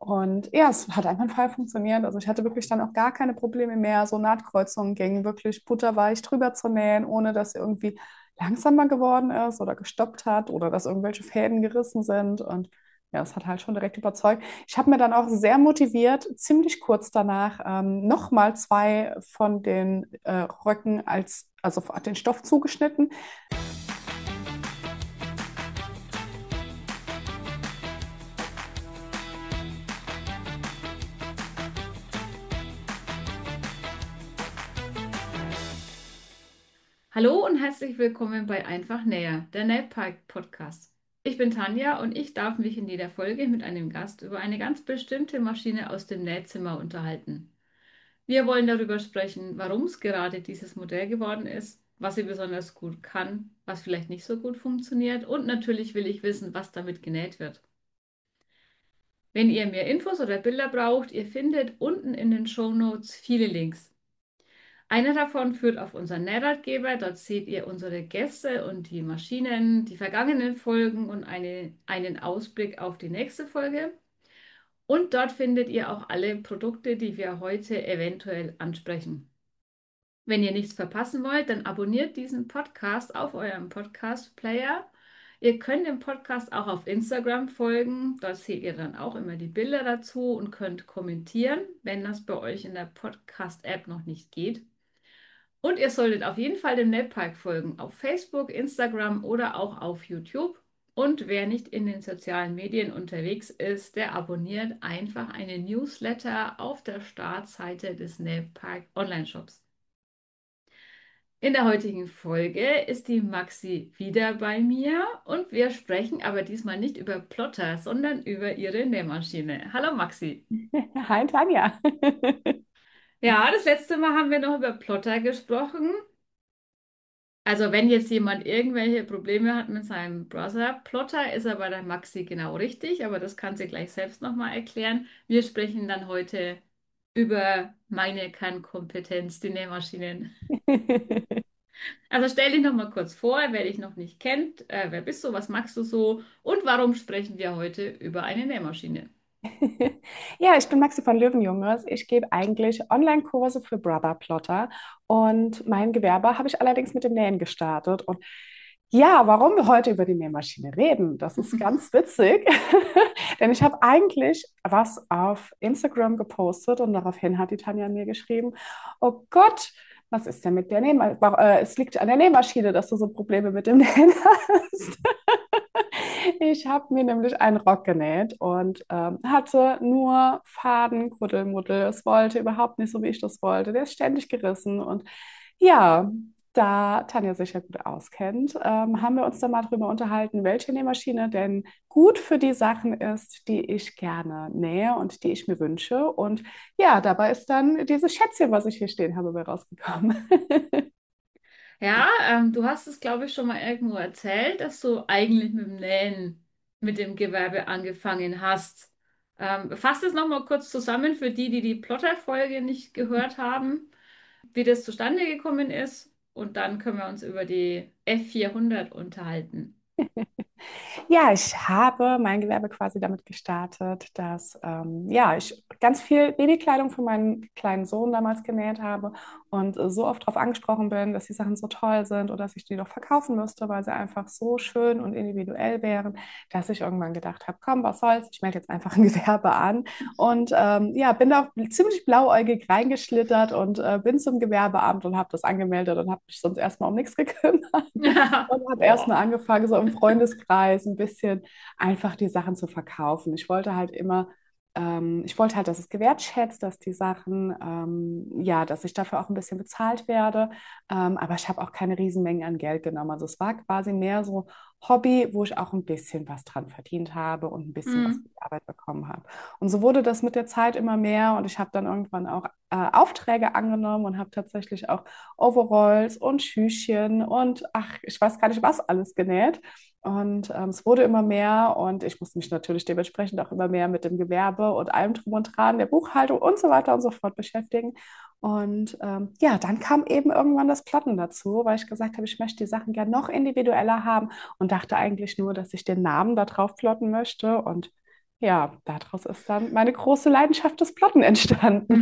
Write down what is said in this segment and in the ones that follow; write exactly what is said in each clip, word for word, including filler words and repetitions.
Und ja, es hat einwandfrei funktioniert. Also ich hatte wirklich dann auch gar keine Probleme mehr. So Nahtkreuzungen gingen wirklich butterweich drüber zu nähen, ohne dass sie irgendwie langsamer geworden ist oder gestoppt hat oder dass irgendwelche Fäden gerissen sind. Und ja, es hat halt schon direkt überzeugt. Ich habe mir dann auch sehr motiviert, ziemlich kurz danach ähm, nochmal zwei von den äh, Röcken als, also den Stoff zugeschnitten. Hallo und herzlich willkommen bei Einfach Näher, der Nähpark Podcast. Ich bin Tanja und ich darf mich in jeder Folge mit einem Gast über eine ganz bestimmte Maschine aus dem Nähzimmer unterhalten. Wir wollen darüber sprechen, warum es gerade dieses Modell geworden ist, was sie besonders gut kann, was vielleicht nicht so gut funktioniert und natürlich will ich wissen, was damit genäht wird. Wenn ihr mehr Infos oder Bilder braucht, ihr findet unten in den Shownotes viele Links. Einer davon führt auf unseren Nähratgeber. Dort seht ihr unsere Gäste und die Maschinen, die vergangenen Folgen und eine, einen Ausblick auf die nächste Folge. Und dort findet ihr auch alle Produkte, die wir heute eventuell ansprechen. Wenn ihr nichts verpassen wollt, dann abonniert diesen Podcast auf eurem Podcast-Player. Ihr könnt dem Podcast auch auf Instagram folgen. Dort seht ihr dann auch immer die Bilder dazu und könnt kommentieren, wenn das bei euch in der Podcast-App noch nicht geht. Und ihr solltet auf jeden Fall dem Netpark folgen auf Facebook, Instagram oder auch auf YouTube. Und wer nicht in den sozialen Medien unterwegs ist, der abonniert einfach eine Newsletter auf der Startseite des Netpark Online-Shops. In der heutigen Folge ist die Maxi wieder bei mir und wir sprechen aber diesmal nicht über Plotter, sondern über ihre Nähmaschine. Hallo Maxi. Hi, Tanja. Ja, das letzte Mal haben wir noch über Plotter gesprochen. Also wenn jetzt jemand irgendwelche Probleme hat mit seinem Browser-Plotter, ist er bei der Maxi genau richtig, aber das kann sie gleich selbst nochmal erklären. Wir sprechen dann heute über meine Kernkompetenz, die Nähmaschinen. Also stell dich nochmal kurz vor, wer dich noch nicht kennt, äh, wer bist du, was magst du so und warum sprechen wir heute über eine Nähmaschine? Ja, ich bin Maxi von Löwenjunges. Ich gebe eigentlich Online-Kurse für Brother Plotter und mein Gewerbe habe ich allerdings mit dem Nähen gestartet. Und ja, warum wir heute über die Nähmaschine reden, das ist ganz witzig, denn ich habe eigentlich was auf Instagram gepostet und daraufhin hat die Tanja mir geschrieben, oh Gott, was ist denn mit der Nähmaschine? Es liegt an der Nähmaschine, dass du so Probleme mit dem Nähen hast. Ich habe mir nämlich einen Rock genäht und ähm, hatte nur Faden, Kuddelmuddel. Es wollte überhaupt nicht so, wie ich das wollte. Der ist ständig gerissen. Und ja, da Tanja sich ja gut auskennt, ähm, haben wir uns dann mal darüber unterhalten, welche Nähmaschine denn gut für die Sachen ist, die ich gerne nähe und die ich mir wünsche. Und ja, dabei ist dann dieses Schätzchen, was ich hier stehen habe, bei rausgekommen. Ja, ähm, du hast es, glaube ich, schon mal irgendwo erzählt, dass du eigentlich mit dem Nähen, mit dem Gewerbe angefangen hast. Ähm, fass es nochmal kurz zusammen für die, die die Plotter-Folge nicht gehört haben, wie das zustande gekommen ist. Und dann können wir uns über die F vierhundert unterhalten. Ja, ich habe mein Gewerbe quasi damit gestartet, dass ähm, ja, ich ganz viel Babykleidung für meinen kleinen Sohn damals genäht habe und äh, so oft darauf angesprochen bin, dass die Sachen so toll sind oder dass ich die doch verkaufen müsste, weil sie einfach so schön und individuell wären, dass ich irgendwann gedacht habe, komm, was soll's, ich melde jetzt einfach ein Gewerbe an und ähm, ja, bin da ziemlich blauäugig reingeschlittert und äh, bin zum Gewerbeamt und habe das angemeldet und habe mich sonst erstmal um nichts gekümmert. Und habe erst mal Boah. angefangen, so im Freundeskreis ein bisschen einfach die Sachen zu verkaufen. Ich wollte halt immer, ähm, ich wollte halt, dass es gewertschätzt, dass die Sachen, ähm, ja, dass ich dafür auch ein bisschen bezahlt werde. Ähm, aber ich habe auch keine Riesenmengen an Geld genommen. Also es war quasi mehr so Hobby, wo ich auch ein bisschen was dran verdient habe und ein bisschen was für Hm. die Arbeit bekommen habe. Und so wurde das mit der Zeit immer mehr und ich habe dann irgendwann auch äh, Aufträge angenommen und habe tatsächlich auch Overalls und Schüchchen und ach, ich weiß gar nicht, was alles genäht. Und ähm, es wurde immer mehr und ich musste mich natürlich dementsprechend auch immer mehr mit dem Gewerbe und allem drum und dran, der Buchhaltung und so weiter und so fort beschäftigen. Und ähm, ja, dann kam eben irgendwann das Plotten dazu, weil ich gesagt habe, ich möchte die Sachen gerne noch individueller haben und dachte eigentlich nur, dass ich den Namen da drauf plotten möchte. Und ja, daraus ist dann meine große Leidenschaft des Plotten entstanden.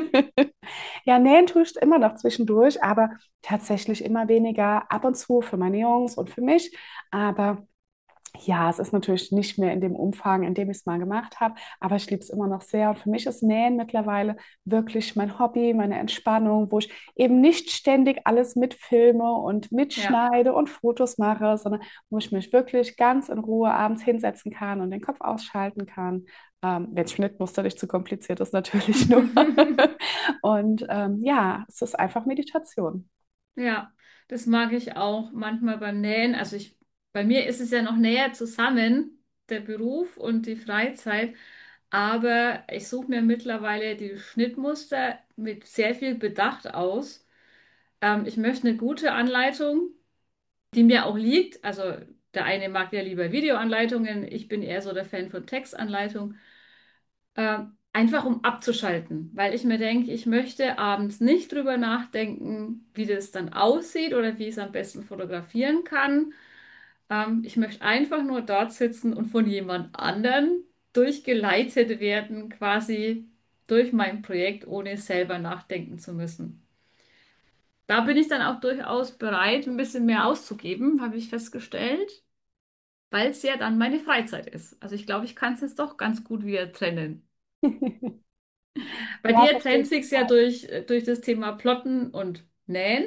Ja, nähen tue ich immer noch zwischendurch, aber tatsächlich immer weniger ab und zu für meine Jungs und für mich. Aber ja, es ist natürlich nicht mehr in dem Umfang, in dem ich es mal gemacht habe, aber ich liebe es immer noch sehr. Und für mich ist Nähen mittlerweile wirklich mein Hobby, meine Entspannung, wo ich eben nicht ständig alles mitfilme und Ja. mitschneide und Fotos mache, sondern wo ich mich wirklich ganz in Ruhe abends hinsetzen kann und den Kopf ausschalten kann. Ähm, wenn Schnittmuster nicht zu kompliziert ist, natürlich nur. Und ähm, ja, es ist einfach Meditation. Ja, das mag ich auch manchmal beim Nähen. Also ich, bei mir ist es ja noch näher zusammen, der Beruf und die Freizeit. Aber ich suche mir mittlerweile die Schnittmuster mit sehr viel Bedacht aus. Ähm, ich möchte eine gute Anleitung, die mir auch liegt. Also der eine mag ja lieber Videoanleitungen. Ich bin eher so der Fan von Textanleitungen. Ähm, einfach um abzuschalten, weil ich mir denke, ich möchte abends nicht drüber nachdenken, wie das dann aussieht oder wie ich es am besten fotografieren kann. Ähm, ich möchte einfach nur dort sitzen und von jemand anderen durchgeleitet werden, quasi durch mein Projekt, ohne selber nachdenken zu müssen. Da bin ich dann auch durchaus bereit, ein bisschen mehr auszugeben, habe ich festgestellt, weil es ja dann meine Freizeit ist. Also ich glaube, ich kann es jetzt doch ganz gut wieder trennen. Bei Ja, dir verstehe trennt ich sich's ja total. durch, äh, durch das Thema Plotten und Nähen.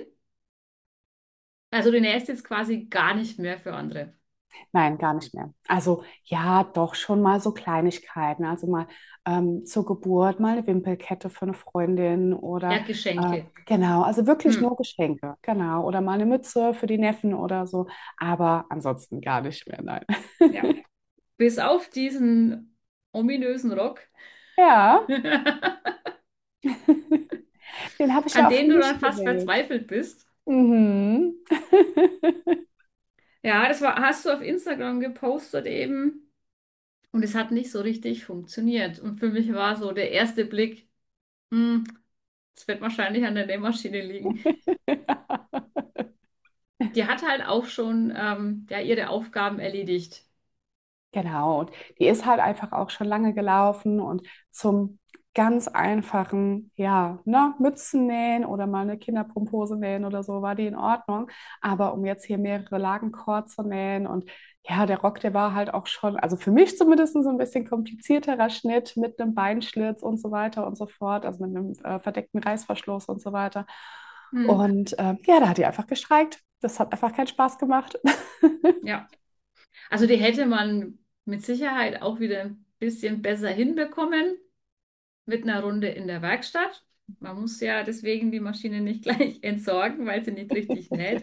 Also du nähst jetzt quasi gar nicht mehr für andere. Nein, gar nicht mehr. Also ja, doch schon mal so Kleinigkeiten. Also mal ähm, zur Geburt mal eine Wimpelkette für eine Freundin Ja, oder äh, Geschenke. genau, also wirklich nur Hm. Geschenke. Genau. Oder mal eine Mütze für die Neffen oder so. Aber ansonsten gar nicht mehr, nein. Ja. Bis auf diesen ominösen Rock, Ja, den habe ich ja an auch für dem du mich dann fast gewählt. verzweifelt bist. Mhm. Ja, das war, hast du auf Instagram gepostet eben und es hat nicht so richtig funktioniert. Und für mich war so der erste Blick, hm, es wird wahrscheinlich an der Nähmaschine liegen. Die hat halt auch schon ähm, ja, ihre Aufgaben erledigt. Genau, und die ist halt einfach auch schon lange gelaufen und zum ganz einfachen, ja, ne, Mützen nähen oder mal eine Kinderpumphose nähen oder so, war die in Ordnung. Aber um jetzt hier mehrere Lagen Cord zu nähen und ja, der Rock, der war halt auch schon, also für mich zumindest so ein bisschen komplizierterer Schnitt mit einem Beinschlitz und so weiter und so fort, also mit einem äh, verdeckten Reißverschluss und so weiter. Hm. Und ähm, ja, da hat die einfach gestreikt. Das hat einfach keinen Spaß gemacht. Ja. Also die hätte man mit Sicherheit auch wieder ein bisschen besser hinbekommen mit einer Runde in der Werkstatt. Man muss ja deswegen die Maschine nicht gleich entsorgen, weil sie nicht richtig näht.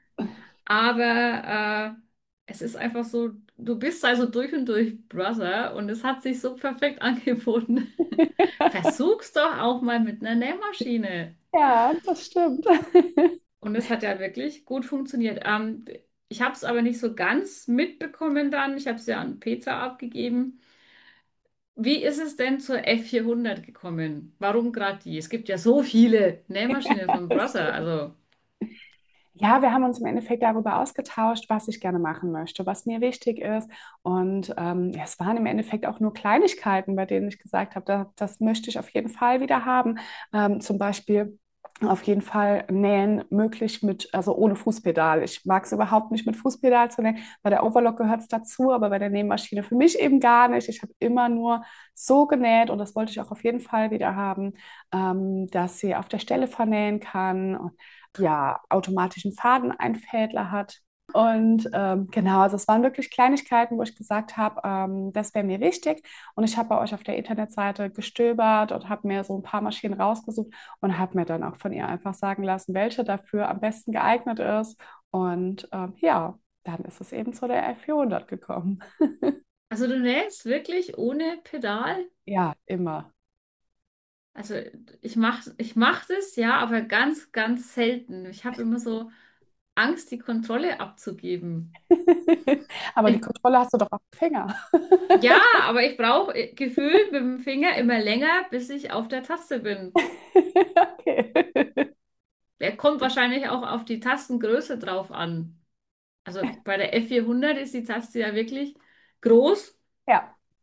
Aber äh, es ist einfach so, du bist also durch und durch Brother und es hat sich so perfekt angeboten. Versuch's doch auch mal mit einer Nähmaschine. Ja, das stimmt. Und es hat ja wirklich gut funktioniert. Ähm, ich habe es aber nicht so ganz mitbekommen dann. Ich habe es ja an Petra abgegeben. Wie ist es denn zur F vierhundert gekommen? Warum gerade die? Es gibt ja so viele Nähmaschinen von Das Brother. stimmt. Also, Ja, wir haben uns im Endeffekt darüber ausgetauscht, was ich gerne machen möchte, was mir wichtig ist. Und ähm, ja, es waren im Endeffekt auch nur Kleinigkeiten, bei denen ich gesagt habe, da, das möchte ich auf jeden Fall wieder haben. Ähm, zum Beispiel auf jeden Fall nähen möglich mit, also ohne Fußpedal. Ich mag es überhaupt nicht mit Fußpedal zu nähen. Bei der Overlock gehört es dazu, aber bei der Nähmaschine für mich eben gar nicht. Ich habe immer nur so genäht und das wollte ich auch auf jeden Fall wieder haben, ähm, dass sie auf der Stelle vernähen kann. Und ja, automatischen Fadeneinfädler hat. Und ähm, genau, also es waren wirklich Kleinigkeiten, wo ich gesagt habe, ähm, das wäre mir wichtig. Und ich habe bei euch auf der Internetseite gestöbert und habe mir so ein paar Maschinen rausgesucht und habe mir dann auch von ihr einfach sagen lassen, welche dafür am besten geeignet ist. Und ähm, ja, dann ist es eben zu der F vierhundert gekommen. also du nähst wirklich ohne Pedal? Ja, immer. Also ich mach, ich mach das, ja, aber ganz, ganz selten. Ich habe immer so Angst, die Kontrolle abzugeben. Aber die Ich, Kontrolle hast du doch auf dem Finger. ja, aber ich brauche gefühlt mit dem Finger immer länger, bis ich auf der Taste bin. Okay. Der kommt wahrscheinlich auch auf die Tastengröße drauf an. Also bei der F vierhundert ist die Taste ja wirklich groß. Ja.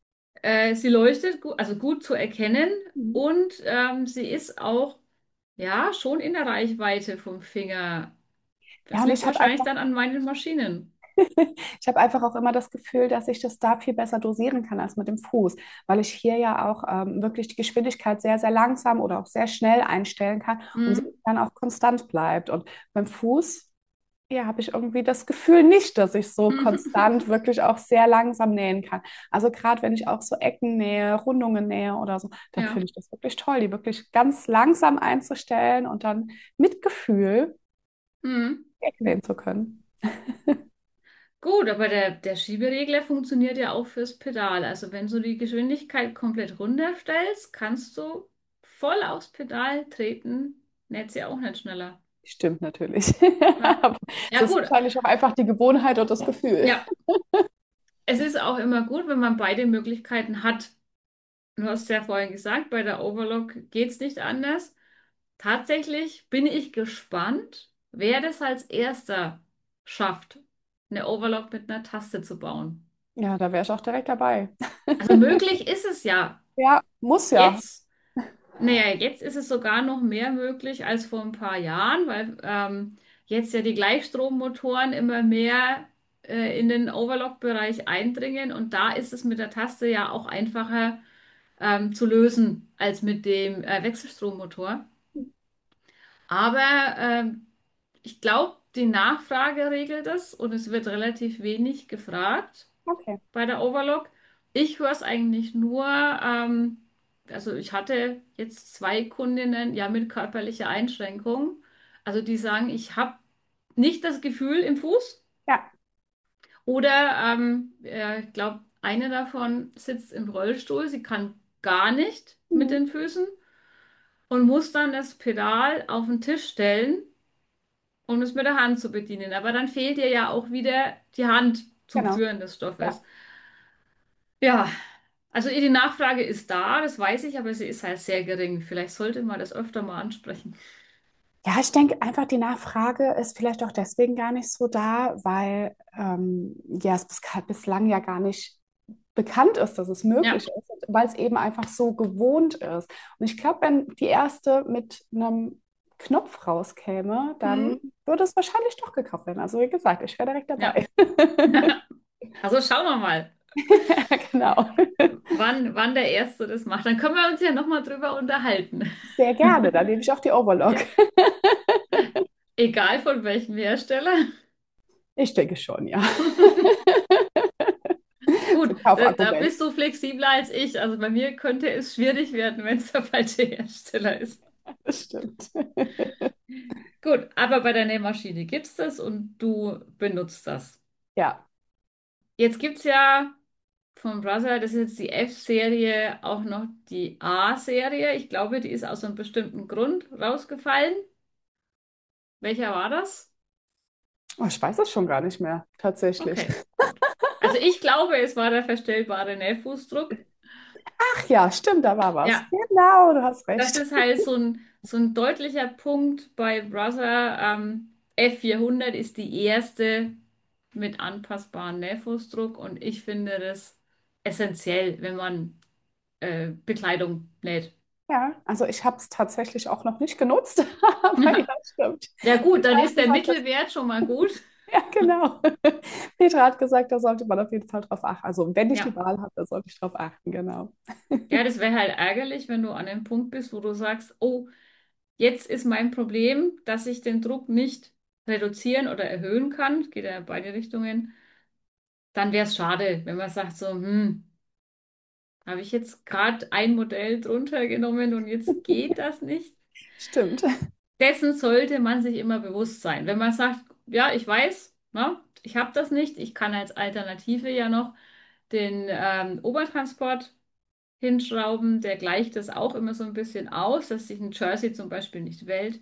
Äh, sie leuchtet gut, also gut zu erkennen Mhm. und ähm, sie ist auch, ja, schon in der Reichweite vom Finger. Ja, Das und liegt ich habe wahrscheinlich einfach dann an meinen Maschinen. Ich habe einfach auch immer das Gefühl, dass ich das da viel besser dosieren kann als mit dem Fuß, weil ich hier ja auch ähm, wirklich die Geschwindigkeit sehr, sehr langsam oder auch sehr schnell einstellen kann und sie Hm? dann auch konstant bleibt. Und beim Fuß, ja, habe ich irgendwie das Gefühl nicht, dass ich so konstant wirklich auch sehr langsam nähen kann. Also gerade wenn ich auch so Ecken nähe, Rundungen nähe oder so, dann Ja. finde ich das wirklich toll, die wirklich ganz langsam einzustellen und dann mit Gefühl Hm. die Ecke nähen zu können. Gut, aber der, der Schieberegler funktioniert ja auch fürs Pedal. Also wenn du die Geschwindigkeit komplett runterstellst, kannst du voll aufs Pedal treten, näht sie auch nicht schneller. Stimmt natürlich. Ja, Aber es ja ist gut. wahrscheinlich auch einfach die Gewohnheit und das Gefühl. Ja, es ist auch immer gut, wenn man beide Möglichkeiten hat. Du hast ja vorhin gesagt, bei der Overlock geht es nicht anders. Tatsächlich bin ich gespannt, wer das als erster schafft, eine Overlock mit einer Taste zu bauen. Ja, da wäre ich auch direkt dabei. Also möglich ist es ja. Ja, muss ja. Jetzt, naja, jetzt ist es sogar noch mehr möglich als vor ein paar Jahren, weil ähm, jetzt ja die Gleichstrommotoren immer mehr äh, in den Overlock-Bereich eindringen und da ist es mit der Taste ja auch einfacher ähm, zu lösen als mit dem äh, Wechselstrommotor. Aber ähm, ich glaube, die Nachfrage regelt es und es wird relativ wenig gefragt Okay. bei der Overlock. Ich höre es eigentlich nur, ähm, also ich hatte jetzt zwei Kundinnen ja mit körperlicher Einschränkung. Also die sagen, ich habe nicht das Gefühl im Fuß. Ja. Oder ähm, äh, ich glaube, eine davon sitzt im Rollstuhl, sie kann gar nicht mit Mhm. den Füßen und muss dann das Pedal auf den Tisch stellen, um es mit der Hand zu bedienen. Aber dann fehlt ihr ja auch wieder die Hand zum Genau. Führen des Ja. Stoffes. Ja, also die Nachfrage ist da, das weiß ich, aber sie ist halt sehr gering. Vielleicht sollte man das öfter mal ansprechen. Ja, ich denke einfach, die Nachfrage ist vielleicht auch deswegen gar nicht so da, weil ähm, ja, es bis, bislang ja gar nicht bekannt ist, dass es Ja, möglich ist, weil es eben einfach so gewohnt ist. Und ich glaube, wenn die erste mit einem Knopf rauskäme, hm. dann würde es wahrscheinlich doch gekauft werden. Also wie gesagt, ich wäre direkt Ja. dabei. Also schauen wir mal, Ja, genau. wann, wann der Erste das macht. Dann können wir uns ja nochmal drüber unterhalten. Sehr gerne. Dann nehme ich auch die Overlock. Ja, egal von welchem Hersteller. Ich denke schon, ja. Gut, Zum da, da Kaufargument. bist du flexibler als ich. Also bei mir könnte es schwierig werden, wenn es der falsche Hersteller ist. Das stimmt. Gut, aber bei der Nähmaschine gibt es das und du benutzt das. Ja. Jetzt gibt es ja von Brother, das ist jetzt die F-Serie, auch noch die A-Serie. Ich glaube, die ist aus einem bestimmten Grund rausgefallen. Welcher war das? Oh, ich weiß es schon gar nicht mehr, tatsächlich. Okay, gut. Also ich glaube, es war der verstellbare Nähfußdruck. Ach ja, stimmt, da war was. Ja, Genau, du hast das recht. ist halt so ein, so ein deutlicher Punkt bei Brother. Ähm, F vierhundert ist die erste mit anpassbarem Nähfußdruck und ich finde das essentiell, wenn man äh, Bekleidung näht. Ja, also ich habe es tatsächlich auch noch nicht genutzt, aber ja, stimmt. Ja gut, dann Petra hat ist der gesagt, dass, Mittelwert schon mal gut. ja, genau. Petra hat gesagt, da sollte man auf jeden Fall drauf achten. Also wenn ich die Ja. Wahl habe, da sollte ich drauf achten, genau. Ja, das wäre halt ärgerlich, wenn du an einem Punkt bist, wo du sagst, oh, jetzt ist mein Problem, dass ich den Druck nicht reduzieren oder erhöhen kann. Geht ja in beide Richtungen. Dann wäre es schade, wenn man sagt so, hm, habe ich jetzt gerade ein Modell drunter genommen und jetzt geht das nicht. Stimmt. Dessen sollte man sich immer bewusst sein. Wenn man sagt, ja, ich weiß, ne, ich habe das nicht, ich kann als Alternative ja noch den ähm, Obertransport hinschrauben, der gleicht das auch immer so ein bisschen aus, dass sich ein Jersey zum Beispiel nicht wellt.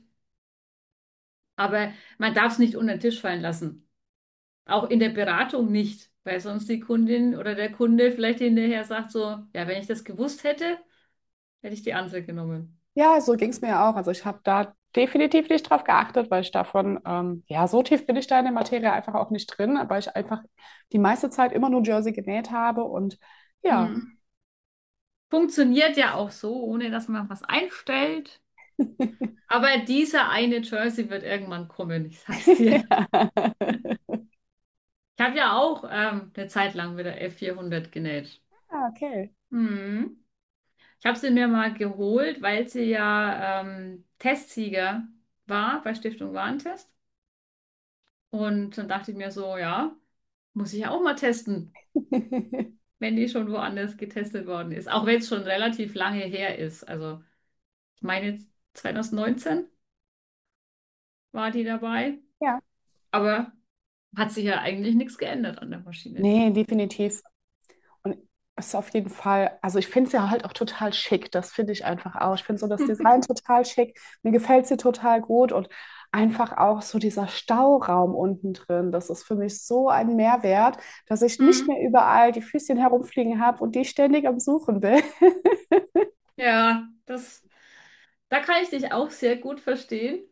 Aber man darf es nicht unter den Tisch fallen lassen. Auch in der Beratung nicht, weil sonst die Kundin oder der Kunde vielleicht hinterher sagt so, ja, wenn ich das gewusst hätte, hätte ich die andere genommen. Ja, so ging es mir auch. Also ich habe da definitiv nicht drauf geachtet, weil ich davon, ähm, ja, so tief bin ich da in der Materie einfach auch nicht drin, weil ich einfach die meiste Zeit immer nur Jersey genäht habe und ja, Hm. funktioniert ja auch so, ohne dass man was einstellt. Aber dieser eine Jersey wird irgendwann kommen, ich sag's dir. Ja. Ich habe ja auch ähm, eine Zeit lang mit der F vierhundert genäht. Ah, okay. Mhm. Ich habe sie mir mal geholt, weil sie ja ähm, Testsieger war bei Stiftung Warentest. Und dann dachte ich mir so, ja, muss ich ja auch mal testen, wenn die schon woanders getestet worden ist. Auch wenn es schon relativ lange her ist. Also ich meine jetzt zwanzig neunzehn war die dabei. Ja. Aber hat sich ja eigentlich nichts geändert an der Maschine. Nee, definitiv. Und es ist auf jeden Fall, also ich finde es ja halt auch total schick. Das finde ich einfach auch. Ich finde so das Design total schick. Mir gefällt sie total gut und einfach auch so dieser Stauraum unten drin. Das ist für mich so ein Mehrwert, dass ich nicht Mhm. mehr überall die Füßchen herumfliegen habe und die ständig am Suchen bin. Ja, das, da kann ich dich auch sehr gut verstehen.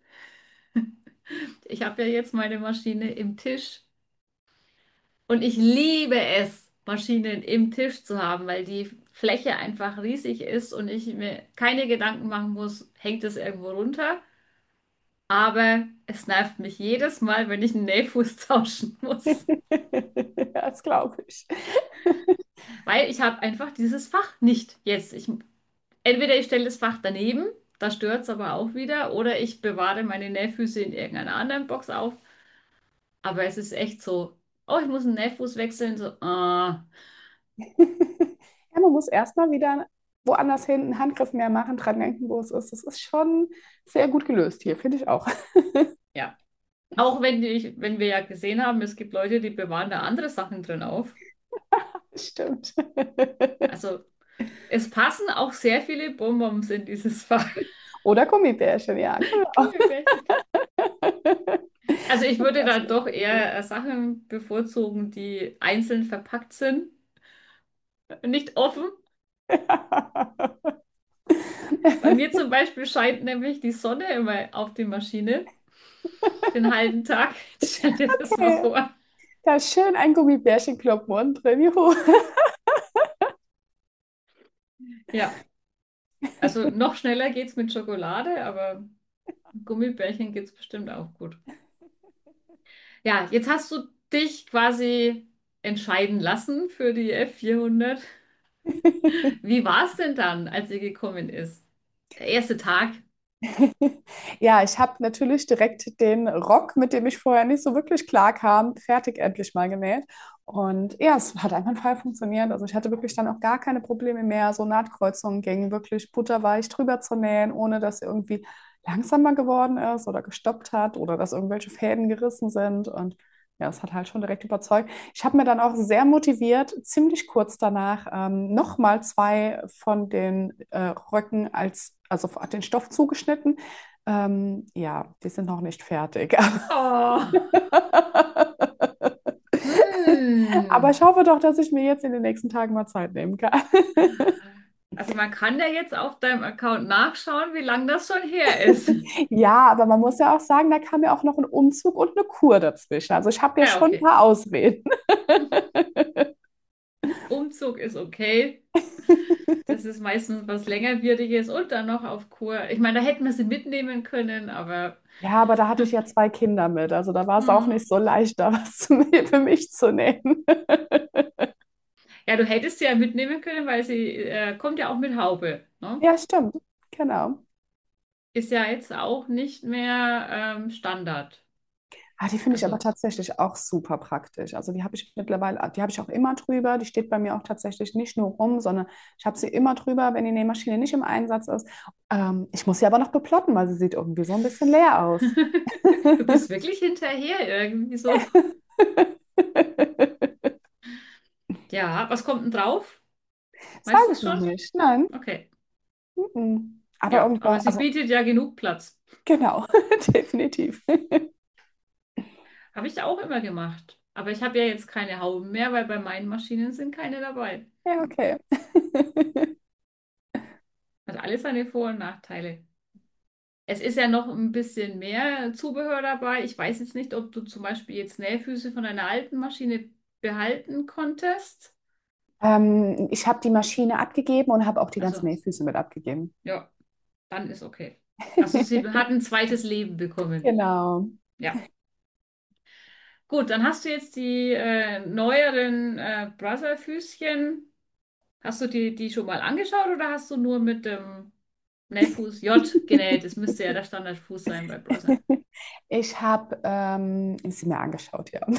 Ich habe ja jetzt meine Maschine im Tisch und ich liebe es, Maschinen im Tisch zu haben, weil die Fläche einfach riesig ist und ich mir keine Gedanken machen muss, hängt es irgendwo runter. Aber es nervt mich jedes Mal, wenn ich einen Nähfuß tauschen muss, Das glaube ich. weil ich habe einfach dieses Fach nicht jetzt. Ich, entweder ich stelle das Fach daneben, da stört es aber auch wieder, oder ich bewahre meine Nähfüße in irgendeiner anderen Box auf. Aber es ist echt so, oh, ich muss einen Nähfuß wechseln, so, ah, Ja, man muss erstmal wieder woanders hin einen Handgriff mehr machen, dran denken, wo es ist. Das ist schon sehr gut gelöst hier, finde ich auch. ja. Auch wenn ich, wenn wir ja gesehen haben, es gibt Leute, die bewahren da andere Sachen drin auf. Stimmt. Also es passen auch sehr viele Bonbons in dieses Fach. Oder Gummibärchen, ja, genau. Gummibärchen. Also ich würde Das da stimmt. doch eher äh, Sachen bevorzugen, die einzeln verpackt sind, nicht offen. Bei mir zum Beispiel scheint nämlich die Sonne immer auf die Maschine den halben Tag. Stell dir das mal Okay, vor. da ist schön ein Gummibärchenkloppen unten drin. Juhu. Ja, also noch schneller geht's mit Schokolade, aber mit Gummibärchen geht's bestimmt auch gut. Ja, jetzt hast du dich quasi entscheiden lassen für die F vierhundert. Wie war es denn dann, als sie gekommen ist? Der erste Tag. Ja, ich habe natürlich direkt den Rock, mit dem ich vorher nicht so wirklich klar kam, fertig endlich mal genäht. Und ja, es hat einwandfrei funktioniert. Also ich hatte wirklich dann auch gar keine Probleme mehr. So Nahtkreuzungen gingen wirklich butterweich drüber zu nähen, ohne dass sie irgendwie langsamer geworden ist oder gestoppt hat oder dass irgendwelche Fäden gerissen sind. Und ja, es hat halt schon direkt überzeugt. Ich habe mir dann auch sehr motiviert, ziemlich kurz danach ähm, nochmal zwei von den äh, Röcken als, also den Stoff zugeschnitten. Ähm, ja, die sind noch nicht fertig. Oh, Aber hm. ich hoffe doch, dass ich mir jetzt in den nächsten Tagen mal Zeit nehmen kann. Also man kann ja jetzt auf deinem Account nachschauen, wie lange das schon her ist. Ja, aber man muss ja auch sagen, da kam ja auch noch ein Umzug und eine Kur dazwischen. Also ich habe ja Ja, schon ein okay. paar Ausreden. Umzug ist okay. Das ist meistens was längerwieriges und dann noch auf Kur. Ich meine, da hätten wir sie mitnehmen können, aber Ja, aber da hatte ich ja zwei Kinder mit. Also da war es auch hm. nicht so leicht, da was zu, für mich zu nehmen. Ja, du hättest sie ja mitnehmen können, weil sie äh, kommt ja auch mit Haube, ne? Ja, stimmt. Genau. Ist ja jetzt auch nicht mehr ähm, Standard. Ah, die finde ich aber Also, tatsächlich auch super praktisch. Also die habe ich mittlerweile, die habe ich auch immer drüber. Die steht bei mir auch tatsächlich nicht nur rum, sondern ich habe sie immer drüber, wenn die Nähmaschine nicht im Einsatz ist. Ähm, ich muss sie aber noch beplotten, weil sie sieht irgendwie so ein bisschen leer aus. du bist wirklich hinterher irgendwie so. Ja, was kommt denn drauf? Weißt Sage du ich es noch schon? nicht. Nein. Okay. Mhm. Aber Ja, aber irgendwann, sie also bietet ja genug Platz. genau, definitiv. Habe ich auch immer gemacht. Aber ich habe ja jetzt keine Hauben mehr, weil bei meinen Maschinen sind keine dabei. Ja, okay. Hat alles seine Vor- und Nachteile. Es ist ja noch ein bisschen mehr Zubehör dabei. Ich weiß jetzt nicht, ob du zum Beispiel jetzt Nähfüße von einer alten Maschine behalten konntest. Ähm, ich habe die Maschine abgegeben und habe auch die ganzen Also, Nähfüße mit abgegeben. ja, dann ist okay. Also sie hat ein zweites Leben bekommen. Genau. Ja. Gut, dann hast du jetzt die äh, neueren äh, Brother-Füßchen. Hast du die, die schon mal angeschaut oder hast du nur mit dem Nähfuß J genäht? Das müsste ja der Standardfuß sein bei Brother. Ich habe ähm, sie mir angeschaut, ja.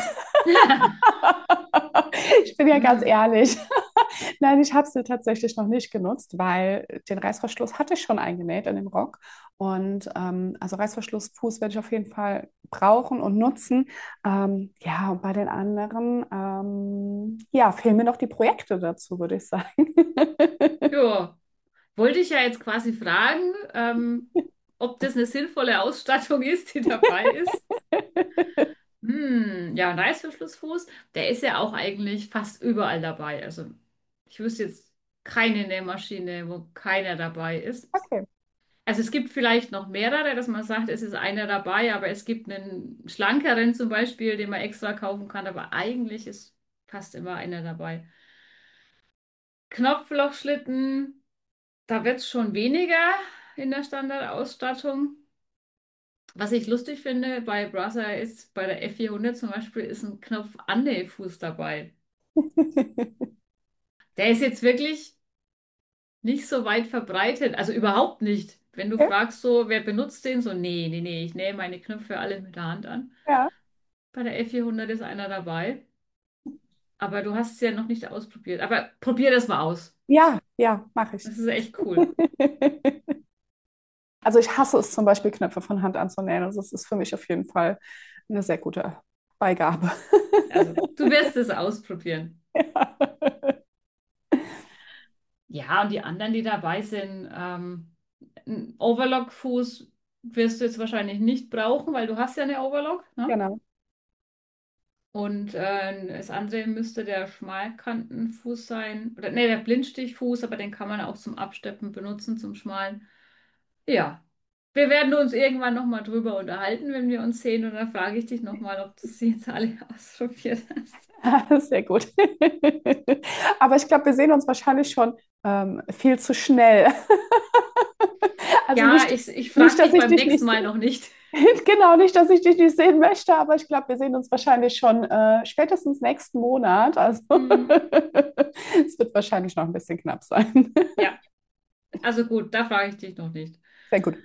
Ich bin ja ganz Hm. ehrlich. Nein, ich habe sie tatsächlich noch nicht genutzt, weil den Reißverschluss hatte ich schon eingenäht in dem Rock. Und ähm, also Reißverschlussfuß werde ich auf jeden Fall brauchen und nutzen. Ähm, ja, und bei den anderen, ähm, ja, fehlen mir noch die Projekte dazu, würde ich sagen. Ja, wollte ich ja jetzt quasi fragen, ähm, ob das eine sinnvolle Ausstattung ist, die dabei ist. Hm, ja, ein Reißverschlussfuß, der ist ja auch eigentlich fast überall dabei. Also ich wüsste jetzt keine Nähmaschine, wo keiner dabei ist. Okay. Also es gibt vielleicht noch mehrere, dass man sagt, es ist einer dabei, aber es gibt einen schlankeren zum Beispiel, den man extra kaufen kann, aber eigentlich ist fast immer einer dabei. Knopflochschlitten, da wird es schon weniger in der Standardausstattung. Was ich lustig finde bei Brother ist, bei der F vierhundert zum Beispiel ist ein Knopf-Annähfuß dabei. Der ist jetzt wirklich nicht so weit verbreitet, also überhaupt nicht. Wenn du Okay. fragst, so, wer benutzt den, so, nee, nee, nee, ich nähe meine Knöpfe alle mit der Hand an. Ja. Bei der F vierhundert ist einer dabei, aber du hast es ja noch nicht ausprobiert. Aber probier das mal aus. Ja, ja, mache ich. Das ist echt cool. Also ich hasse es zum Beispiel, Knöpfe von Hand anzunähen. Also es ist für mich auf jeden Fall eine sehr gute Beigabe. Also, du wirst es ausprobieren. Ja, und die anderen, die dabei sind, ähm, ein Overlock-Fuß wirst du jetzt wahrscheinlich nicht brauchen, weil du hast ja eine Overlock, ne? Genau. Und äh, das andere müsste der Schmalkantenfuß sein. Oder nee, der Blindstichfuß, aber den kann man auch zum Absteppen benutzen, zum Schmalen. Ja. Wir werden uns irgendwann nochmal drüber unterhalten, wenn wir uns sehen. Und dann frage ich dich nochmal, ob du sie jetzt alle ausprobiert hast. Sehr gut. Aber ich glaube, wir sehen uns wahrscheinlich schon ähm, viel zu schnell. Also Ja, nicht, ich, ich nicht, frage dass dich ich beim dich nächsten nicht, Mal noch nicht. genau, nicht, dass ich dich nicht sehen möchte, aber ich glaube, wir sehen uns wahrscheinlich schon äh, spätestens nächsten Monat. Also Hm, es wird wahrscheinlich noch ein bisschen knapp sein. ja, also gut, da frage ich dich noch nicht. Sehr gut.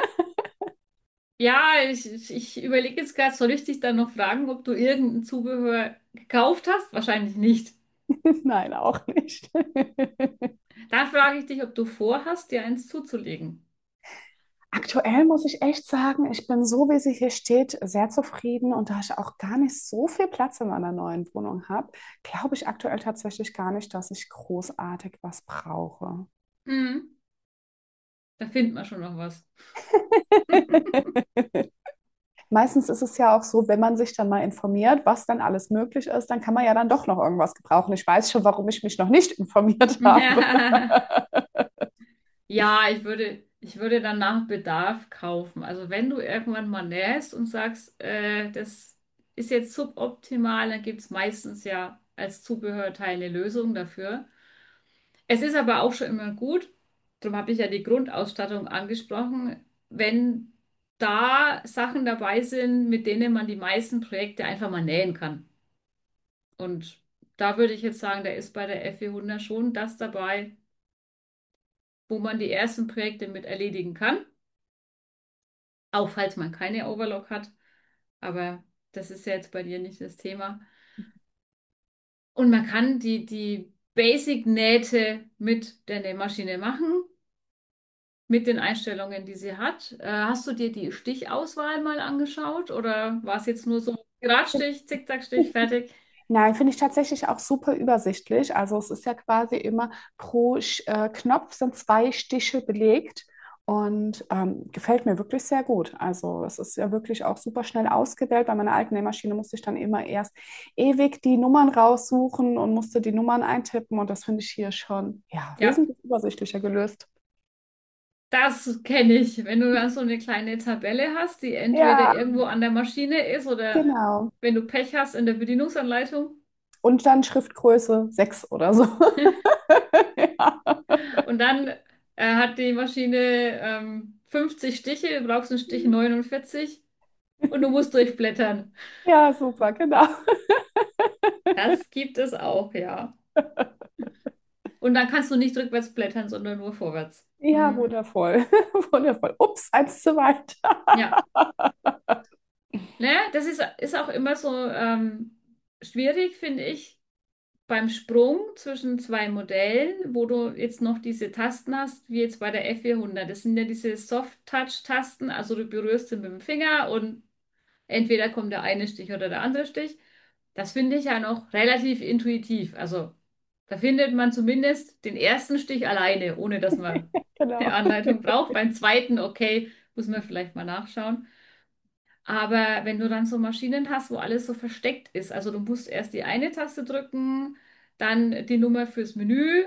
Ja, ich, ich, ich überlege jetzt gerade, soll ich dich dann noch fragen, ob du irgendein Zubehör gekauft hast? Wahrscheinlich nicht. Nein, auch nicht. Dann frage ich dich, ob du vorhast, dir eins zuzulegen. Aktuell muss ich echt sagen, ich bin so, wie sie hier steht, sehr zufrieden und da ich auch gar nicht so viel Platz in meiner neuen Wohnung habe, glaube ich aktuell tatsächlich gar nicht, dass ich großartig was brauche. Hm, da findet man schon noch was. Meistens ist es ja auch so, wenn man sich dann mal informiert, was dann alles möglich ist, dann kann man ja dann doch noch irgendwas gebrauchen. Ich weiß schon, warum ich mich noch nicht informiert habe. Ja, ich würde, ich würde dann nach Bedarf kaufen. Also wenn du irgendwann mal nähst und sagst, äh, das ist jetzt suboptimal, dann gibt es meistens ja als Zubehörteil eine Lösung dafür. Es ist aber auch schon immer gut, darum habe ich ja die Grundausstattung angesprochen, wenn da Sachen dabei sind, mit denen man die meisten Projekte einfach mal nähen kann. Und da würde ich jetzt sagen, da ist bei der F vierhundert schon das dabei, wo man die ersten Projekte mit erledigen kann, auch falls man keine Overlock hat. Aber das ist ja jetzt bei dir nicht das Thema. Und man kann die, die Basic-Nähte mit der Nähmaschine machen, mit den Einstellungen, die sie hat. Äh, hast du dir die Stichauswahl mal angeschaut oder war es jetzt nur so Geradstich, Zickzackstich, fertig? Nein, finde ich tatsächlich auch super übersichtlich. Also es ist ja quasi immer pro Sch- äh, Knopf sind zwei Stiche belegt und ähm, gefällt mir wirklich sehr gut. Also es ist ja wirklich auch super schnell ausgewählt. Bei meiner alten Nähmaschine musste ich dann immer erst ewig die Nummern raussuchen und musste die Nummern eintippen und das finde ich hier schon ja, Ja, wesentlich übersichtlicher gelöst. das kenne ich. Wenn du dann so eine kleine Tabelle hast, die entweder Ja, irgendwo an der Maschine ist oder genau. wenn du Pech hast in der Bedienungsanleitung. und dann Schriftgröße sechs oder so. Ja, Und dann äh, hat die Maschine ähm, fünfzig Stiche, du brauchst einen Stich neunundvierzig und du musst durchblättern. ja, super, genau. Das gibt es auch, ja. Und dann kannst du nicht rückwärts blättern, sondern nur vorwärts. Ja, Mhm. wundervoll. Wundervoll. Ups, eins zu weit. Ja. Ne, das ist, ist auch immer so ähm, schwierig, finde ich, beim Sprung zwischen zwei Modellen, wo du jetzt noch diese Tasten hast, wie jetzt bei der F vierhundert. Das sind ja diese Soft-Touch-Tasten, also du berührst sie mit dem Finger und entweder kommt der eine Stich oder der andere Stich. Das finde ich ja noch relativ intuitiv. Also da findet man zumindest den ersten Stich alleine, ohne dass man eine Genau. Anleitung braucht. Beim zweiten, okay, muss man vielleicht mal nachschauen. Aber wenn du dann so Maschinen hast, wo alles so versteckt ist, also du musst erst die eine Taste drücken, dann die Nummer fürs Menü,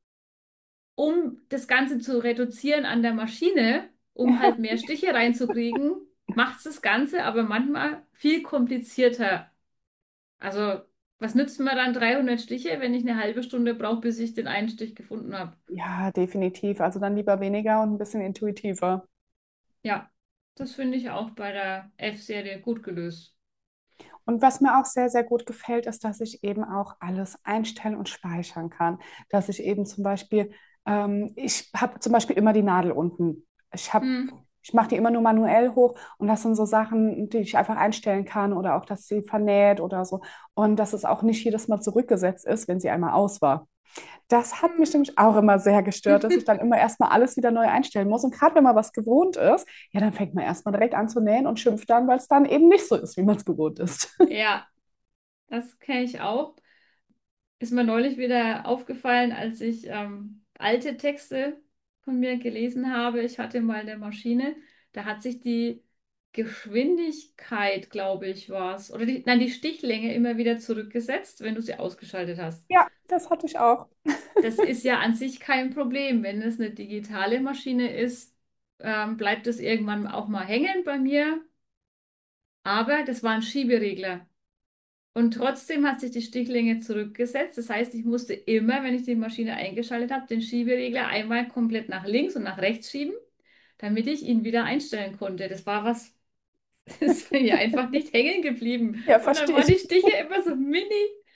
um das Ganze zu reduzieren an der Maschine, um halt mehr Stiche reinzukriegen, macht es das Ganze aber manchmal viel komplizierter. Also, was nützt mir dann dreihundert Stiche, wenn ich eine halbe Stunde brauche, bis ich den einen Stich gefunden habe? Ja, definitiv. Also dann lieber weniger und ein bisschen intuitiver. Ja, das finde ich auch bei der F-Serie gut gelöst. Und was mir auch sehr, sehr gut gefällt, ist, dass ich eben auch alles einstellen und speichern kann. Dass ich eben zum Beispiel, ähm, ich habe zum Beispiel immer die Nadel unten. Ich habe, Hm. ich mache die immer nur manuell hoch und das sind so Sachen, die ich einfach einstellen kann oder auch, dass sie vernäht oder so. Und dass es auch nicht jedes Mal zurückgesetzt ist, wenn sie einmal aus war. Das hat mich nämlich auch immer sehr gestört, dass ich dann immer erstmal alles wieder neu einstellen muss. Und gerade wenn man was gewohnt ist, ja, dann fängt man erstmal direkt an zu nähen und schimpft dann, weil es dann eben nicht so ist, wie man es gewohnt ist. Ja, das kenne ich auch. Ist mir neulich wieder aufgefallen, als ich ähm, alte Texte von mir gelesen habe. Ich hatte mal eine Maschine, da hat sich die Geschwindigkeit, glaube ich, war es, oder die, nein, die Stichlänge immer wieder zurückgesetzt, wenn du sie ausgeschaltet hast. Ja, das hatte ich auch. Das ist ja an sich kein Problem. Wenn es eine digitale Maschine ist, ähm, bleibt es irgendwann auch mal hängen bei mir. Aber das war ein Schieberegler. Und trotzdem hat sich die Stichlänge zurückgesetzt. Das heißt, ich musste immer, wenn ich die Maschine eingeschaltet habe, den Schieberegler einmal komplett nach links und nach rechts schieben, damit ich ihn wieder einstellen konnte. Das war was, das ist mir einfach nicht hängen geblieben. Ja, Und dann verstehe waren ich. die Stiche immer so mini,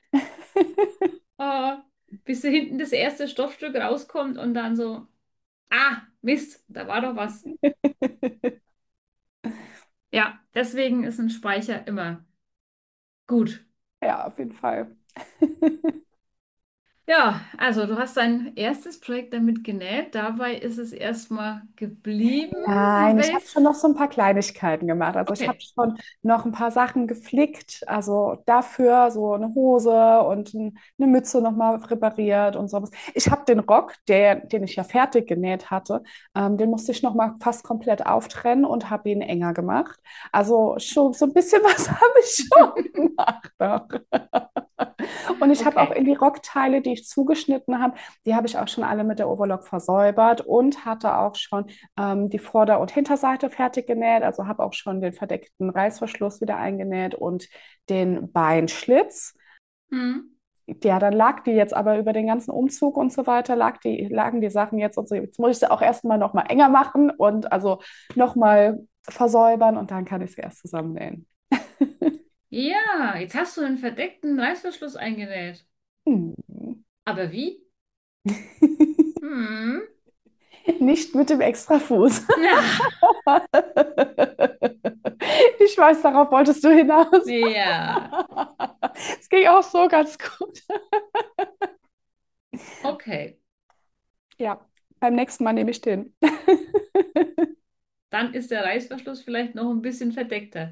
äh, bis so hinten das erste Stoffstück rauskommt und dann so, ah, Mist, da war doch was. Ja, deswegen ist ein Speicher immer gut. Ja, auf jeden Fall. Ja, also du hast dein erstes Projekt damit genäht. Dabei ist es erstmal geblieben. Nein, ich habe Welches? schon noch so ein paar Kleinigkeiten gemacht. Also ich habe Okay. schon noch ein paar Sachen geflickt. Also dafür so eine Hose und ein, eine Mütze nochmal repariert und sowas. Ich habe den Rock, der, den ich ja fertig genäht hatte, ähm, den musste ich nochmal fast komplett auftrennen und habe ihn enger gemacht. Also schon so ein bisschen was habe ich schon gemacht noch. Und ich habe auch Okay. in die Rockteile, die ich zugeschnitten habe, die habe ich auch schon alle mit der Overlock versäubert und hatte auch schon ähm, die Vorder- und Hinterseite fertig genäht. Also habe auch schon den verdeckten Reißverschluss wieder eingenäht und den Beinschlitz. Hm. Ja, dann lag die jetzt aber über den ganzen Umzug und so weiter, lag die, lagen die Sachen jetzt und so. Jetzt muss ich sie auch erstmal nochmal enger machen und also nochmal versäubern und dann kann ich sie erst zusammennähen. Ja, jetzt hast du einen verdeckten Reißverschluss eingenäht. Hm. Aber wie? Hm. Nicht mit dem Extrafuß. Ja. Ich weiß, darauf wolltest du hinaus. Ja. Es ging auch so ganz gut. Okay. Ja, beim nächsten Mal nehme ich den. Dann ist der Reißverschluss vielleicht noch ein bisschen verdeckter.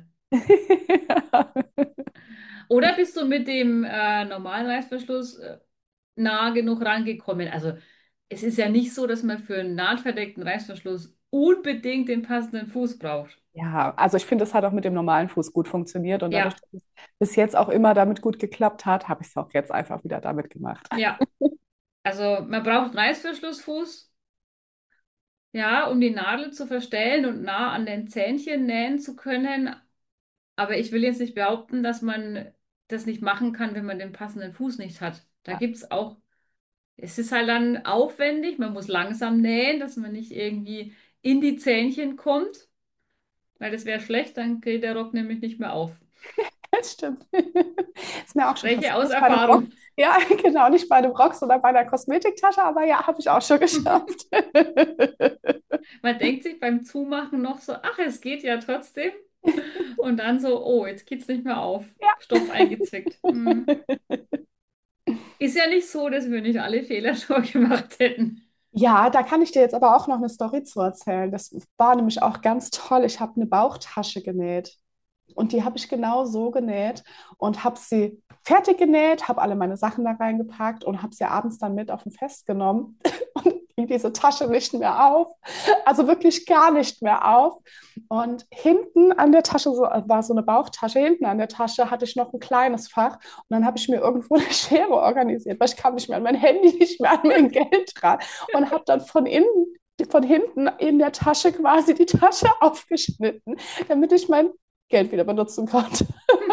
Oder bist du mit dem äh, normalen Reißverschluss äh, nah genug rangekommen? Also es ist ja nicht so, dass man für einen nahtverdeckten Reißverschluss unbedingt den passenden Fuß braucht. Ja, also ich finde, es hat auch mit dem normalen Fuß gut funktioniert und dadurch, Ja, dass es bis jetzt auch immer damit gut geklappt hat, habe ich es auch jetzt einfach wieder damit gemacht. ja. Also man braucht einen Reißverschlussfuß, ja, um die Nadel zu verstellen und nah an den Zähnchen nähen zu können. Aber ich will jetzt nicht behaupten, dass man das nicht machen kann, wenn man den passenden Fuß nicht hat. Da Ja. gibt es auch, es ist halt dann aufwendig, man muss langsam nähen, dass man nicht irgendwie in die Zähnchen kommt, weil das wäre schlecht, dann geht der Rock nämlich nicht mehr auf. Das stimmt. Ist mir auch schon Spreche passiert. aus Nicht bei einem Rock. Erfahrung. Ja, genau, nicht bei einem Rock, sondern bei einer Kosmetiktasche, aber ja, habe ich auch schon geschafft. Man denkt sich beim Zumachen noch so, ach, es geht ja trotzdem. Und dann so, oh, jetzt geht's nicht mehr auf. Ja. Stoff eingezwickt. Hm. Ist ja nicht so, dass wir nicht alle Fehler schon gemacht hätten. Ja, da kann ich dir jetzt aber auch noch eine Story zu erzählen. Das war nämlich auch ganz toll. Ich habe eine Bauchtasche genäht. Und die habe ich genau so genäht und habe sie fertig genäht, habe alle meine Sachen da reingepackt und habe sie abends dann mit auf ein Fest genommen und ging diese Tasche nicht mehr auf. Also wirklich gar nicht mehr auf. Und hinten an der Tasche so, war so eine Bauchtasche, hinten an der Tasche hatte ich noch ein kleines Fach. Und dann habe ich mir irgendwo eine Schere organisiert, weil ich kam nicht mehr an mein Handy, nicht mehr an mein Geld dran. Und habe dann von innen von hinten in der Tasche quasi die Tasche aufgeschnitten, damit ich mein Geld wieder benutzen konnte.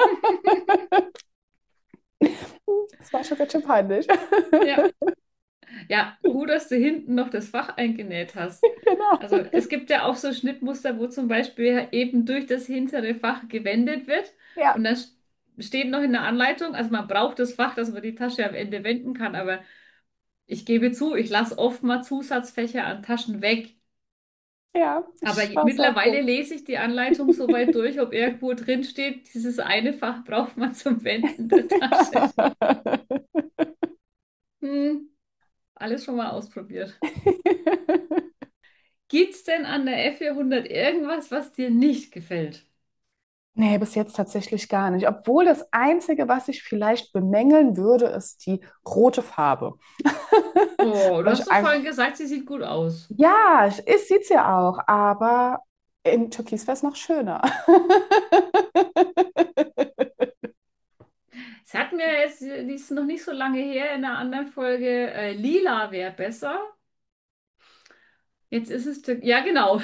Das war schon ganz schön peinlich. Ja. Ja, gut, dass du hinten noch das Fach eingenäht hast. Genau. Also es gibt ja auch so Schnittmuster, wo zum Beispiel eben durch das hintere Fach gewendet wird. Ja, Und dann s- steht noch in der Anleitung, also man braucht das Fach, dass man die Tasche am Ende wenden kann. Aber ich gebe zu, ich lasse oft mal Zusatzfächer an Taschen weg. ja, Aber ich j- war es auch mittlerweile so. lese ich die Anleitung so weit durch, ob irgendwo drin steht, dieses eine Fach braucht man zum Wenden der Tasche. Hm, alles schon mal ausprobiert. Gibt's denn an der F vierhundert irgendwas, was dir nicht gefällt? Nee, bis jetzt tatsächlich gar nicht. Obwohl das Einzige, was ich vielleicht bemängeln würde, ist die rote Farbe. Oh, du Weil hast ich doch einfach, vorhin gesagt, sie sieht gut aus. ja, es sieht ja auch, aber in Türkis wäre es noch schöner. Es hat mir jetzt, die ist noch nicht so lange her in einer anderen Folge, äh, lila wäre besser. Jetzt ist es, Tür- ja genau.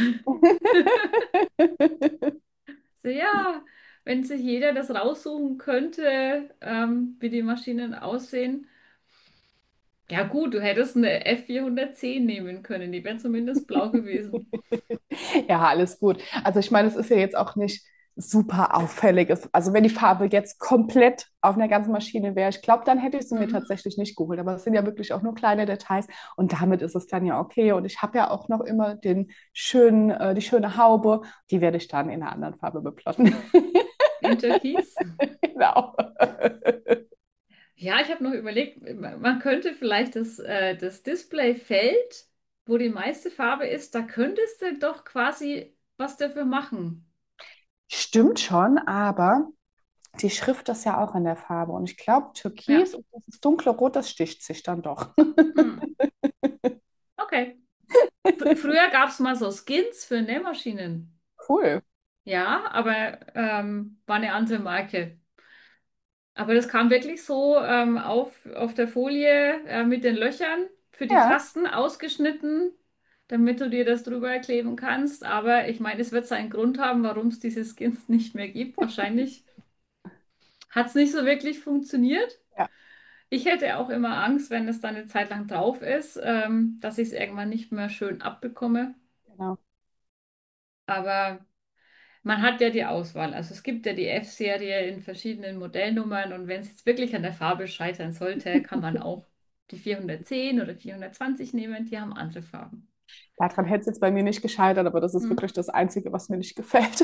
So, ja, wenn sich jeder das raussuchen könnte, ähm, wie die Maschinen aussehen. Ja gut, du hättest eine F vierhundertzehn nehmen können, die wäre zumindest blau gewesen. Ja, alles gut. Also ich meine, es ist ja jetzt auch nicht super auffällig. Es- Also wenn die Farbe jetzt komplett auf einer ganzen Maschine wäre, ich glaube, dann hätte ich sie mir Mhm. tatsächlich nicht geholt. Aber es sind ja wirklich auch nur kleine Details und damit ist es dann ja okay. Und ich habe ja auch noch immer den schönen, äh, die schöne Haube, die werde ich dann in einer anderen Farbe beplotten. In Türkis? Genau. Ja, ich habe noch überlegt, man könnte vielleicht das, äh, das Displayfeld, wo die meiste Farbe ist, da könntest du doch quasi was dafür machen. Stimmt schon, aber die Schrift ist ja auch in der Farbe. Und ich glaube, Ja, Türkis und das dunkle Rot, das sticht sich dann doch. hm. Okay. F früher gab es mal so Skins für Nähmaschinen. Cool. Ja, aber ähm, war eine andere Marke. Aber das kam wirklich so ähm, auf, auf der Folie äh, mit den Löchern für die Ja, Tasten ausgeschnitten, damit du dir das drüber kleben kannst. Aber ich meine, es wird seinen Grund haben, warum es diese Skins nicht mehr gibt. Wahrscheinlich hat es nicht so wirklich funktioniert. ja, Ich hätte auch immer Angst, wenn es dann eine Zeit lang drauf ist, ähm, dass ich es irgendwann nicht mehr schön abbekomme. genau. Aber man hat ja die Auswahl. Also es gibt ja die F-Serie in verschiedenen Modellnummern und wenn es jetzt wirklich an der Farbe scheitern sollte, kann man auch die vierhundertzehn oder vierhundertzwanzig nehmen. Die haben andere Farben. Daran hätte es jetzt bei mir nicht gescheitert, aber das ist Hm. wirklich das Einzige, was mir nicht gefällt.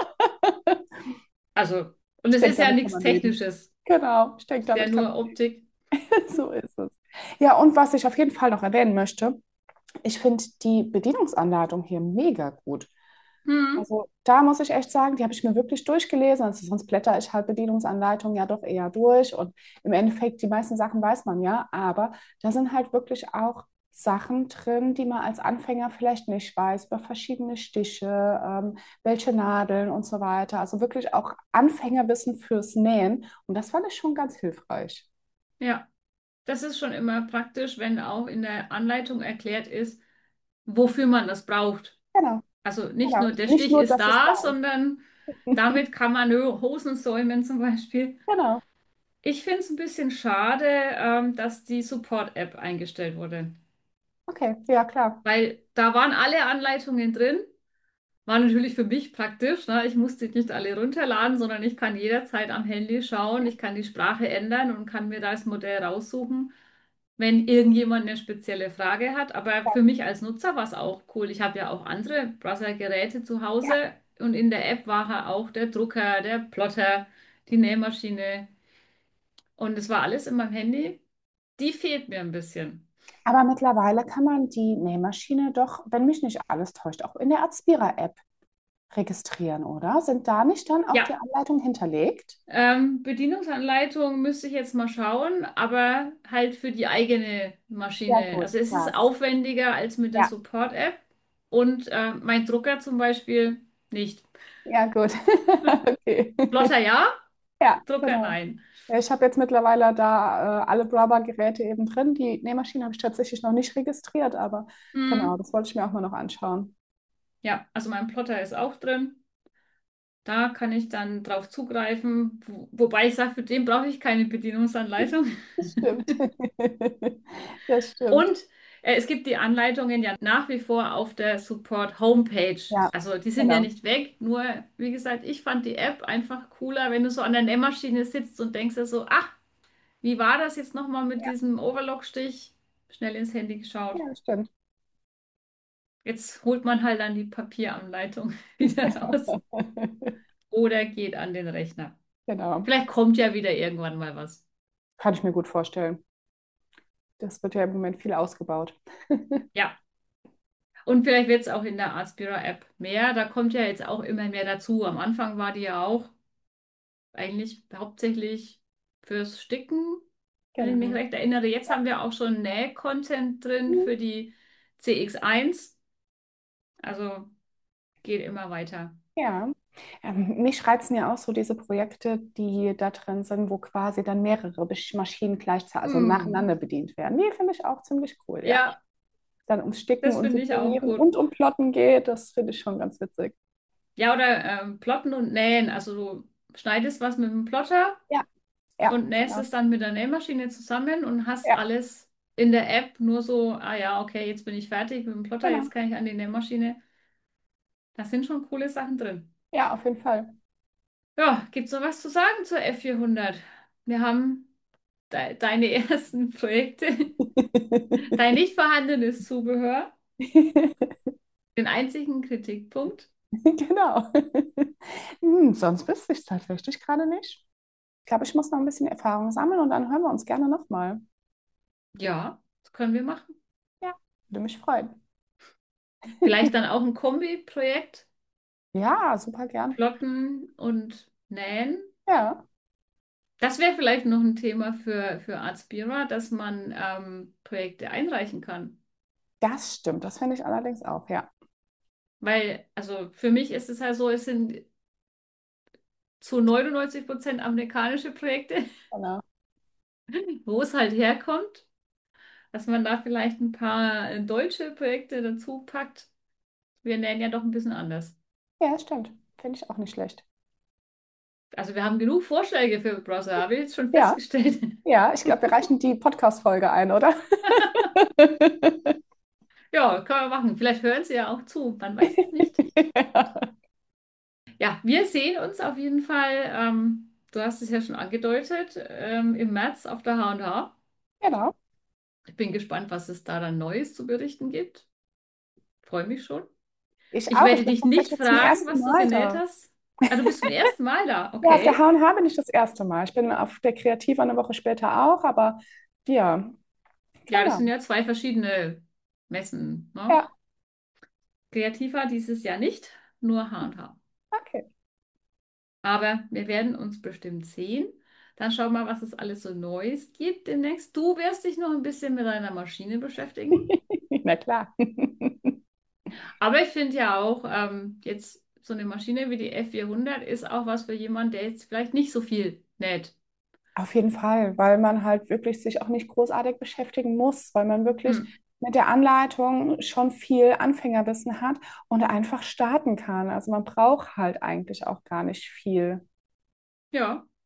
Also, und Ich es denke, ist ja damit kann nichts man leben. Technisches. Genau, ich denke, Ist ja damit kann nur man Optik. leben. So ist es. Ja, und was ich auf jeden Fall noch erwähnen möchte, ich finde die Bedienungsanleitung hier mega gut. Hm. Also da muss ich echt sagen, die habe ich mir wirklich durchgelesen. Also sonst blätter ich halt Bedienungsanleitungen ja doch eher durch. Und im Endeffekt, die meisten Sachen weiß man ja, aber da sind halt wirklich auch Sachen drin, die man als Anfänger vielleicht nicht weiß, über verschiedene Stiche, ähm, welche Nadeln und so weiter. Also wirklich auch Anfängerwissen fürs Nähen. Und das fand ich schon ganz hilfreich. Ja, das ist schon immer praktisch, wenn auch in der Anleitung erklärt ist, wofür man das braucht. Genau, Also nicht genau. nur der Nicht Stich nur, ist dass es da da, ist. sondern damit kann man Hosen säumen zum Beispiel. Genau. Ich finde es ein bisschen schade, ähm, dass die Support-App eingestellt wurde. Okay, ja klar. Weil da waren alle Anleitungen drin. War natürlich für mich praktisch, ne? Ich musste nicht alle runterladen, sondern ich kann jederzeit am Handy schauen. Ich kann die Sprache ändern und kann mir das Modell raussuchen, wenn irgendjemand eine spezielle Frage hat. Aber für mich als Nutzer war es auch cool. Ich habe ja auch andere Browser-Geräte zu Ja, Hause und in der App war ja auch der Drucker, der Plotter, die Nähmaschine und es war alles in meinem Handy. Die fehlt mir ein bisschen. aber mittlerweile kann man die Nähmaschine doch, wenn mich nicht alles täuscht, auch in der Aspira-App registrieren, oder? Sind da nicht dann auch die Ja, Anleitungen hinterlegt? ähm, Bedienungsanleitung müsste ich jetzt mal schauen, aber halt für die eigene Ja, Maschine. gut, Also es ist klar. aufwendiger als mit der Ja, Support-App und äh, mein Drucker zum Beispiel nicht. ja, gut. Okay. Plotter ja, Ja, Drucker genau. nein. Ja, ich habe jetzt mittlerweile da äh, alle Brother-Geräte eben drin. Die Nähmaschine habe ich tatsächlich noch nicht registriert, aber genau, Hm. das wollte ich mir auch mal noch anschauen. Ja, also mein Plotter ist auch drin. Da kann ich dann drauf zugreifen, wo, wobei ich sage, für den brauche ich keine Bedienungsanleitung. Das stimmt. Das stimmt. Und äh, es gibt die Anleitungen ja nach wie vor auf der Support Homepage. Ja, Also die sind ja genau. nicht weg. Nur, wie gesagt, ich fand die App einfach cooler, wenn du so an der Nähmaschine sitzt und denkst dir so, ach, wie war das jetzt nochmal mit Ja, diesem Overlock-Stich? Schnell ins Handy geschaut. ja, das stimmt. Jetzt holt man halt dann die Papieranleitung wieder raus oder geht an den Rechner. Genau. Vielleicht kommt ja wieder irgendwann mal was. Kann ich mir gut vorstellen. Das wird ja im Moment viel ausgebaut. Ja. Und vielleicht wird es auch in der Artspira-App mehr. Da kommt ja jetzt auch immer mehr dazu. Am Anfang war die ja auch eigentlich hauptsächlich fürs Sticken, wenn ich mich Genau. recht erinnere. Jetzt Ja. haben wir auch schon Näh-Content drin für die C X eins. Also geht immer weiter. Ja, ähm, mich reizen ja auch so diese Projekte, die da drin sind, wo quasi dann mehrere Besch- Maschinen gleichzeitig, also Hm. nacheinander bedient werden. Die finde ich auch ziemlich cool, ja. Ja, Dann ums Sticken das und finde ich auch Südlinieren gut. und um Plotten geht, das finde ich schon ganz witzig. Ja, oder ähm, Plotten und Nähen. Also du schneidest was mit dem Plotter Ja, ja, und nähst genau. es dann mit der Nähmaschine zusammen und hast Ja, alles in der App nur so, ah ja, okay, jetzt bin ich fertig mit dem Plotter, jetzt genau. kann ich an die Nähmaschine. Da sind schon coole Sachen drin. Ja, auf jeden Fall. Ja, gibt's noch was zu sagen zur F vierhundert? Wir haben de deine ersten Projekte, dein nicht vorhandenes Zubehör, den einzigen Kritikpunkt. Genau. Hm, sonst wüsste ich es tatsächlich gerade nicht. Ich glaube, ich muss noch ein bisschen Erfahrung sammeln und dann hören wir uns gerne nochmal. Ja, das können wir machen. Ja, würde mich freuen. Vielleicht dann auch ein Kombi-Projekt, Ja, super gern. Plotten und Nähen. Ja, Das wäre vielleicht noch ein Thema für, für Artspira, dass man ähm, Projekte einreichen kann. das stimmt. Das finde ich allerdings auch, ja. Weil, also für mich ist es halt so, es sind zu neunundneunzig Prozent amerikanische Projekte, Genau. wo es halt herkommt, dass man da vielleicht ein paar äh, deutsche Projekte dazu packt. Wir nähen ja doch ein bisschen anders. Ja, stimmt. Finde ich auch nicht schlecht. Also wir haben genug Vorschläge für Browser, habe ich jetzt schon Ja, festgestellt. ja, ich glaube, wir reichen die Podcast-Folge ein, oder? Ja, können wir machen. Vielleicht hören Sie ja auch zu, man weiß es nicht. Ja, Ja, wir sehen uns auf jeden Fall, ähm, du hast es ja schon angedeutet, ähm, im März auf der H und H. genau. Ich bin gespannt, was es da dann Neues zu berichten gibt. Freue mich schon. Ich Ich auch. Ich werde bin dich nicht tatsächlich zum fragen, ersten was du Mal genäht da. hast. Ah, du bist zum ersten Mal da, Ja, auf der okay. H und H bin ich das erste Mal. Ich bin auf der Kreativa eine Woche später auch, aber ja, Ja, das sind genau. ja zwei verschiedene Messen, ne? Ja, Kreativer dieses Jahr nicht, nur H und H. okay. Aber wir werden uns bestimmt sehen. Dann schau mal, was es alles so Neues gibt demnächst. Du wirst dich noch ein bisschen mit deiner Maschine beschäftigen. Na klar. Aber ich finde ja auch, ähm, jetzt so eine Maschine wie die F vierhundert ist auch was für jemanden, der jetzt vielleicht nicht so viel näht. Auf jeden Fall, weil man halt wirklich sich auch nicht großartig beschäftigen muss, weil man wirklich Hm. mit der Anleitung schon viel Anfängerwissen hat und einfach starten kann. Also man braucht halt eigentlich auch gar nicht viel. Ja.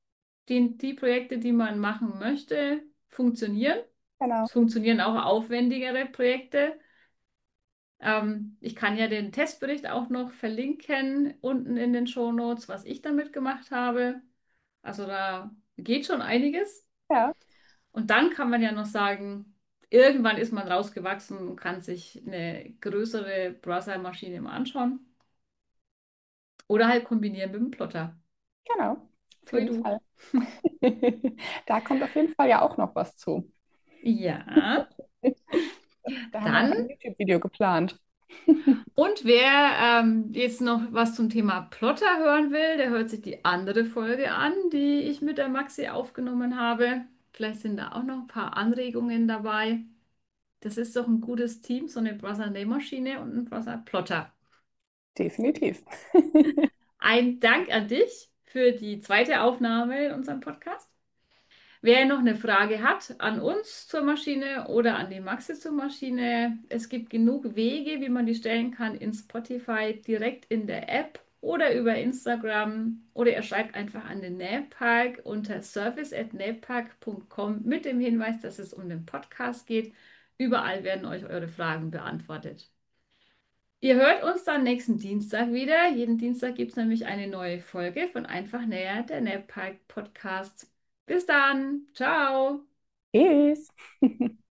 die, die Projekte, die man machen möchte, funktionieren. Genau. Es funktionieren auch aufwendigere Projekte. Ähm, ich kann ja den Testbericht auch noch verlinken unten in den Shownotes, was ich damit gemacht habe. Also da geht schon einiges. Ja, Und dann kann man ja noch sagen, irgendwann ist man rausgewachsen und kann sich eine größere Browser-Maschine mal anschauen. Oder halt kombinieren mit dem Plotter. genau. Auf So wie jeden du. Fall. Da kommt auf jeden Fall ja auch noch was zu. Ja, Da haben wir noch dann. ein YouTube-Video geplant. Und wer ähm, jetzt noch was zum Thema Plotter hören will, der hört sich die andere Folge an, die ich mit der Maxi aufgenommen habe. Vielleicht sind da auch noch ein paar Anregungen dabei. Das ist doch ein gutes Team, so eine Brother-Nähmaschine und ein Brother-Plotter. Definitiv. Ein Dank an dich für die zweite Aufnahme in unserem Podcast. Wer noch eine Frage hat an uns zur Maschine oder an die Maxi zur Maschine, es gibt genug Wege, wie man die stellen kann in Spotify, direkt in der App oder über Instagram oder ihr schreibt einfach an den Nähpark unter service at nähpark punkt com mit dem Hinweis, dass es um den Podcast geht. Überall werden euch eure Fragen beantwortet. Ihr hört uns dann nächsten Dienstag wieder. Jeden Dienstag gibt es nämlich eine neue Folge von Einfach Näher, der Nähpark Podcast. Bis dann. Ciao. Tschüss.